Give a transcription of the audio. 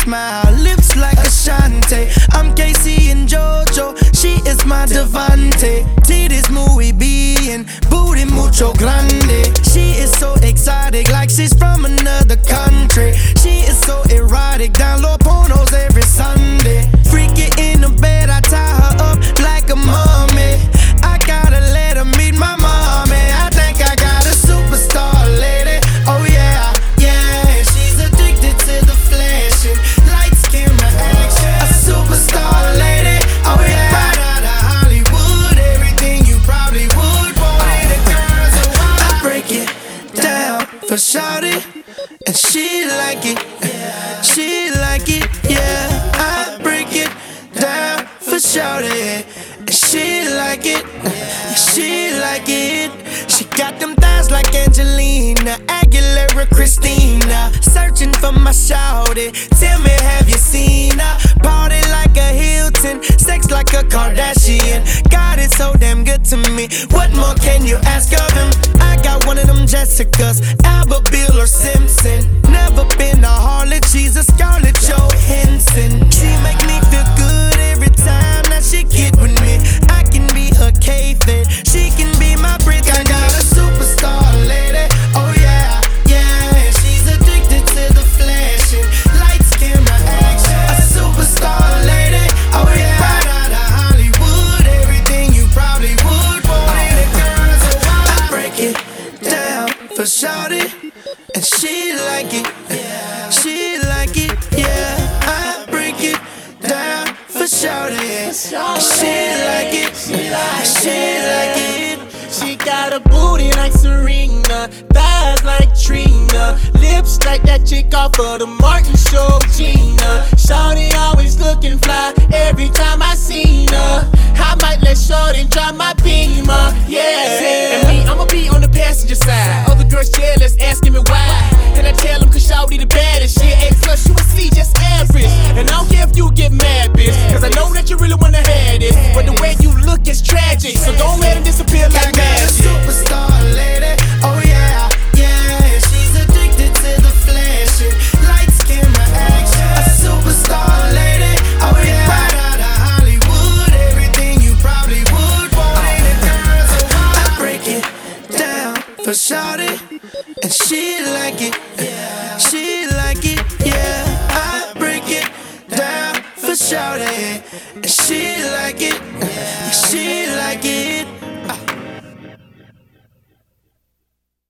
smile, lips like Ashanti. I'm Casey and JoJo, she is my Devante. Titties muy bien, booty mucho grande. She is so exotic, like she's from another country. She is so erotic, download pornos every Sunday. Freaky in the bed, I tie her up like a mummy. I gotta let her meet my mommy. I think I got a superstar lady. Oh yeah, yeah. She's addicted to the flashing lights, camera, action. A superstar lady. Oh yeah. Right out of Hollywood, everything you probably would want in a girl. So I break it down for shawty, and she like it. She like it, yeah. I break it down for shawty, and she like it. She like it. She got them thighs like Angelina Aguilera, Christina. Searching for my shawty. Tell me, have you seen her? Party like a Hilton, sex like a Kardashian. God is so damn good to me. What more can you ask of him? I got one of them Jessicas, Alba, Bill, or Simpson. Never been a harlot, she's a Scarlett Johansson. She make me feel good every time that she get with me. I can be her K-Fed, she can be my Brit. I got a superstar lady, oh yeah, yeah. She's addicted to the flashing lights, camera, action. A superstar lady, oh yeah. Right out of Hollywood, everything you probably would want in a girl. So I break it down for shawty, and she like it. She like it, yeah. I break it down for shawty. She like it. She like it. She got a booty like Serena, thighs like Trina, lips like that chick off of the Martin Show, Gina. Shawty always looking fly every time I seen her. I might let Shawty drive my Beamer, yeah. And me, I'ma be on the passenger side. Other girls jealous, asking me why. And I tell them cause Shawty the baddest. She A plus, you a C, just average. And I don't care if you get mad, bitch, cause I know that you really wanna have this. But the way you look is tragic, so don't let it disappear like magic. Superstar lady, oh yeah, yeah. She's addicted to the flashing lights, camera, action. A superstar lady, oh yeah. Right out of Hollywood, everything you probably would want in a girl. So I break it down for shawty, and she like it. She like it, yeah. I break it down for shawty, and she like it. She like it.